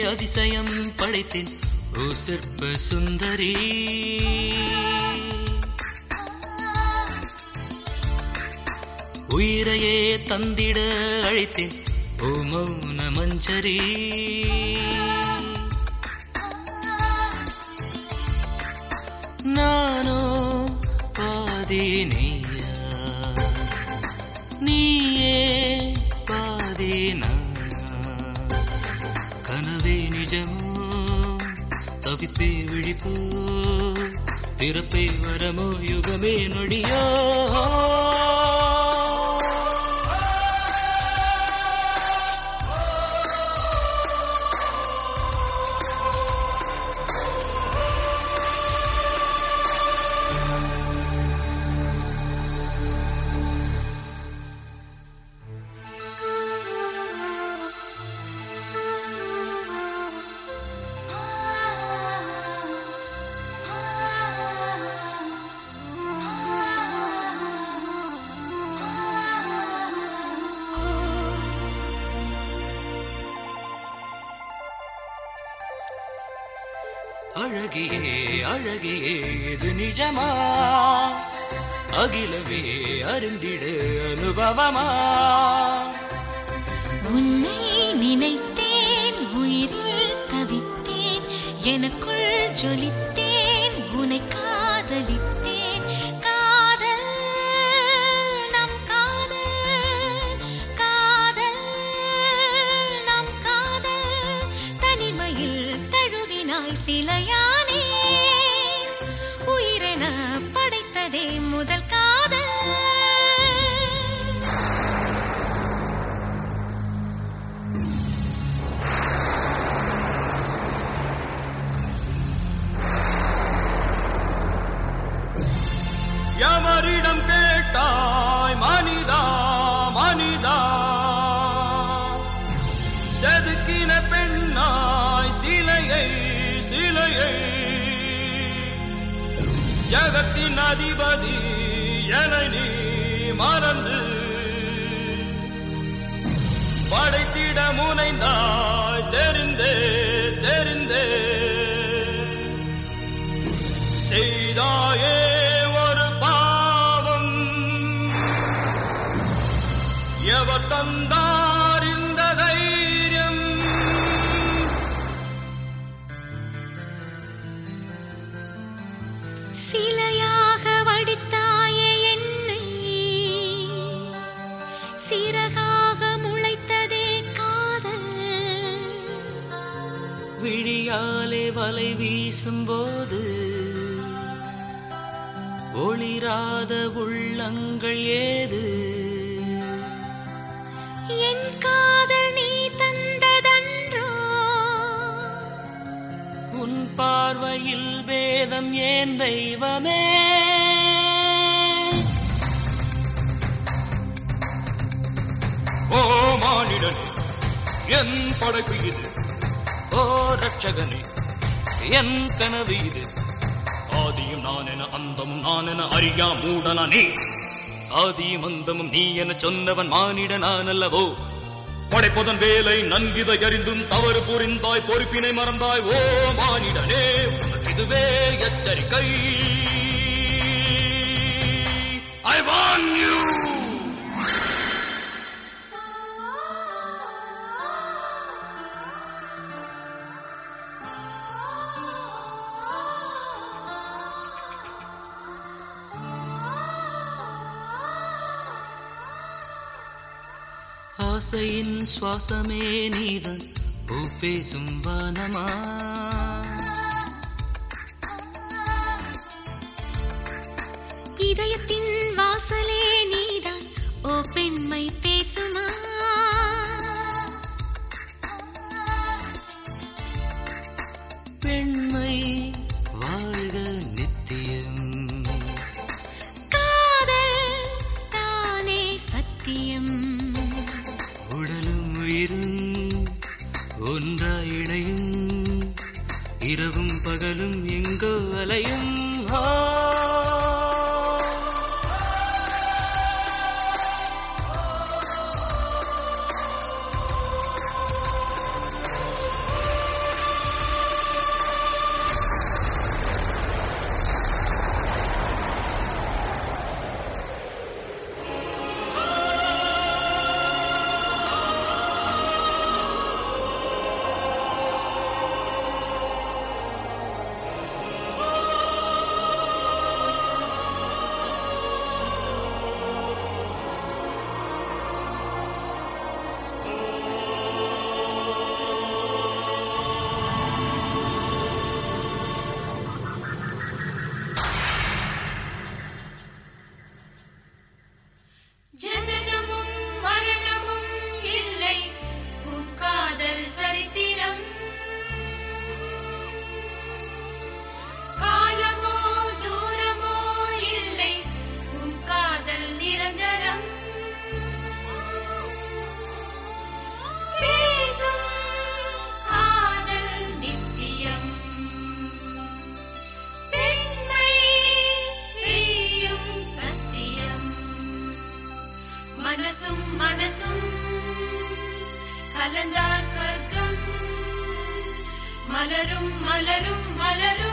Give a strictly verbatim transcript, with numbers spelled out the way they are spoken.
அதிசயம் படைத்தேன் ஓ சிற்ப சுந்தரி. உயிரையே தந்திட அழைத்தேன் ஓ மௌன மஞ்சரி. நானோ பாதி நீயா நீயே பாதி நானா, கனவே நிஜமோ தவிப்பே விழிப்போ, பிறப்பே வரமோ யுகமே நொடியோ. அழகியே அழகியே இது நிஜமா, அகிலவே அறிந்திடு அனுபவமா. உன்னை நினைத்தேன், உயிரில் தவித்தேன், எனக்குள் ஜொலித்தேன், உன்னை காதலித்தேன். காதல் நம் காதல், காதல் நம் காதல், தனிமையில் தழுவினாய் சிலையானே, உயிரென படைத்ததே முதல் காதல். எவரிடம் கேட்டாய் மனிதா மனிதா, செதுக்கின பெண்ணாய் சிலையை சிலையை, ஜகத்தின் அதிபதி என நீ மறந்து படைத்திட முனைந்தாய் தெரிந்தே தெரிந்தே. செய்தாயே ஒரு பாவம், எவர் தந்தார் இந்த தைரியம்? சிலையாக வடித்தாயே என்னை, சிறகாக முளைத்ததே காதல். விழியாலே வலை வீசும் போது ஒளிராத உள்ளங்கள் ஏது? என் காதல் நீ தந்ததன்றோ, உன் பார்வையில் வேதம் ஏன் தெய்வமே? ஓ மானிடனே என் படைப்பு இது, ஓ ரட்சகனே என் கனவு இது. ஆதியும் நான் என அந்தமும் நான் என அறியா மூடனா நீ, ஆதியும் அந்தமும் நீ என சொன்னவன் மானிட நான் அல்லவோ. படைப்பதன் வேலை நன்கிதை அறிந்தும் தவறு புரிந்தாய், பொறுப்பினை மறந்தாய். ஓ மானிடனே உனக்கு இதுவே எச்சரிக்கை. I warn you. ஆசையின் சுவாசமே நீதான், பூ பேசும் வானமா. இதயத்தின் வாசலே நீதான், ஓ பெண்மை பேசுமா. பெண்மை வாழ்க நித்தியம், காதல் தானே சத்தியம். உடலும் உயிரும் ஒன்றாய் இணையும், இரவும் பகலும் எங்கோ அலையும். மலரும் மலரும் மலரும்